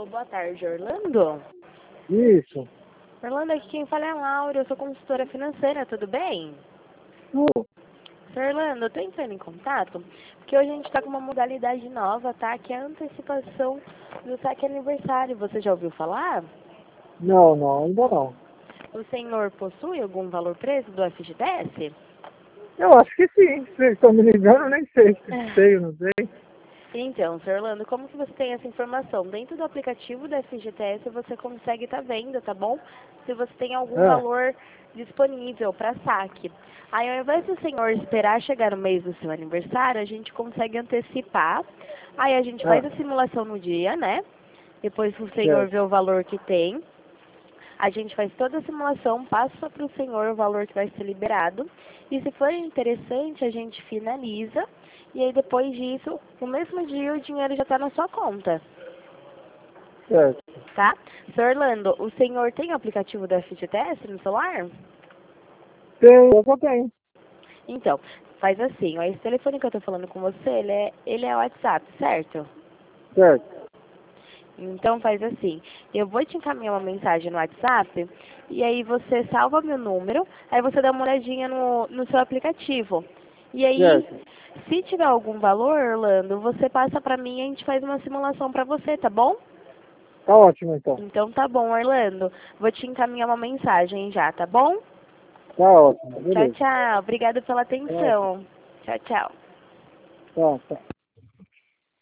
Alô, boa tarde, Orlando. Isso. Orlando, aqui quem fala é a Laura, eu sou consultora financeira, tudo bem? Sr. Orlando, eu tô entrando em contato porque hoje a gente tá com uma modalidade nova, tá? Que é a antecipação do saque aniversário. Você já ouviu falar? Não, ainda não. O senhor possui algum valor preso do FGTS? Eu acho que sim. Vocês estão me ligando, eu nem sei. Sei, não sei. Então, Sr. Orlando, como que você tem essa informação? Dentro do aplicativo da FGTS você consegue estar vendo, tá bom? Se você tem algum Ah, valor disponível para saque. Aí, ao invés do senhor esperar chegar o mês do seu aniversário, a gente consegue antecipar. Aí a gente faz a simulação no dia, né? Depois que o senhor certo. vê o valor que tem, a gente faz toda a simulação, passa para o senhor o valor que vai ser liberado. E se for interessante, a gente finaliza. E aí depois disso, no mesmo dia, o dinheiro já está na sua conta. Certo. Tá? Sr. Orlando, o senhor tem o aplicativo da FGTS no celular? Eu só tenho. Então, faz assim, ó, esse telefone que eu tô falando com você, ele é o WhatsApp, certo? Certo. Então faz assim, eu vou te encaminhar uma mensagem no WhatsApp e aí você salva meu número, aí você dá uma olhadinha no seu aplicativo. E aí, Certo. se tiver algum valor, Orlando, você passa pra mim e a gente faz uma simulação pra você, tá bom? Tá ótimo, então. Então tá bom, Orlando. Vou te encaminhar uma mensagem já, tá bom? Tá ótimo. Tchau, Beleza. tchau. Obrigada pela Tá ótimo. atenção. Tchau, tchau. Tá.